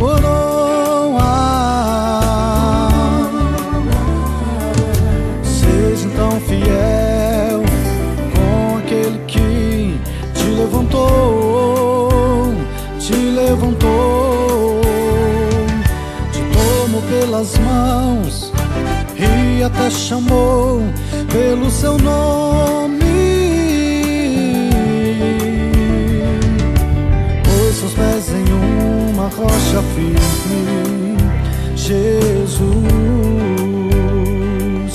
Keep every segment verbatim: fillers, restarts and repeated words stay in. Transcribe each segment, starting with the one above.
coroa. Seja então fiel com aquele que te levantou, te levantou, te tomou pelas mãos e até chamou pelo seu nome. Pôs seus pés em uma rocha firme. Jesus,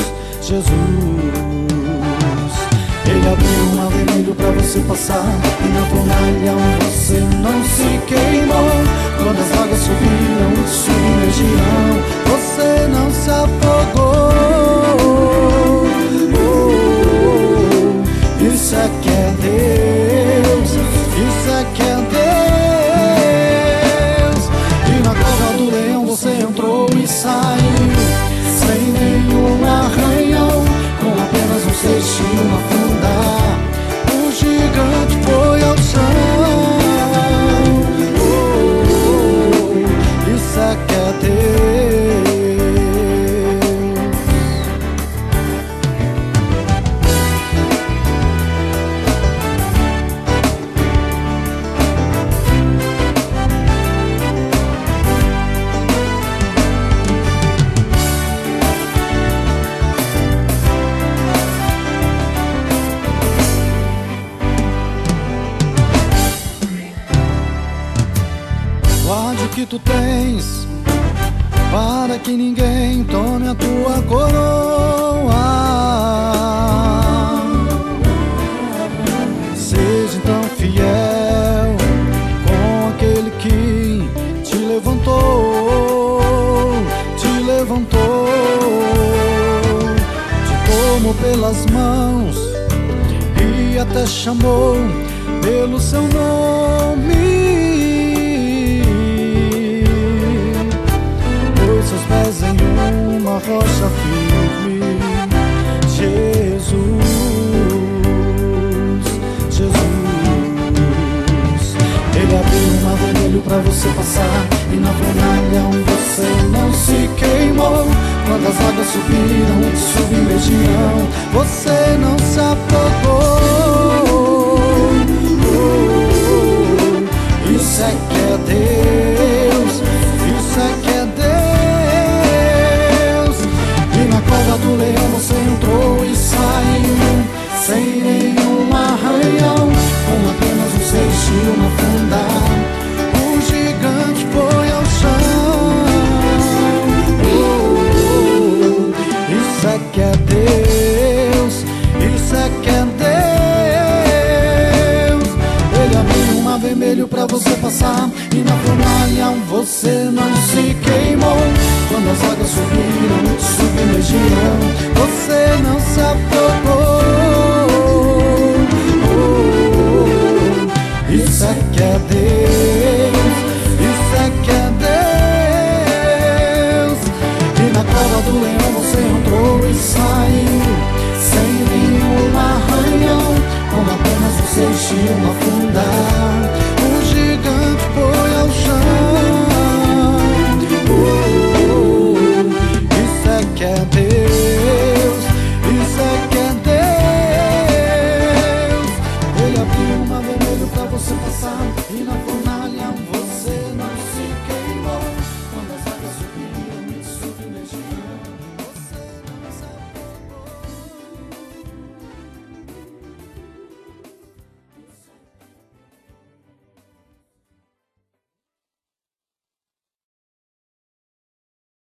Jesus. Ele abriu um mar vermelho pra você passar, e na fornalha você não se queimou. Quando as águas subiram e submergiram, você não se afogou. Isso é que é Deus, isso é que é Deus. E na cova do leão você entrou e saiu sem nenhum arranhão, com apenas um seixo e uma funda. O gigante foi ao chão. Oh, oh, oh, isso é que é Deus. Guarde o que tu tens, para que ninguém tome a tua coroa. Seja então fiel com aquele que te levantou, te levantou, te tomou pelas mãos e até chamou pelo seu nome. Seus pés em uma rocha firme. Jesus, Jesus. Ele abriu um mar vermelho pra você passar, e na fornalha você não se queimou. Quando as águas subiram e submergiram, você não se afogou. Oh, oh, isso é que é Deus, isso é que é Deus. Do leão você entrou e saiu sem nenhum arranhão, com apenas um seixo e uma funda. O gigante foi ao chão. Oh, oh, oh, isso é que é Deus, isso é que é Deus. Ele abriu um mar vermelho pra você passar, e na fornalha você não se queimou. Quando as águas subiram, submergiram, você não se afogou.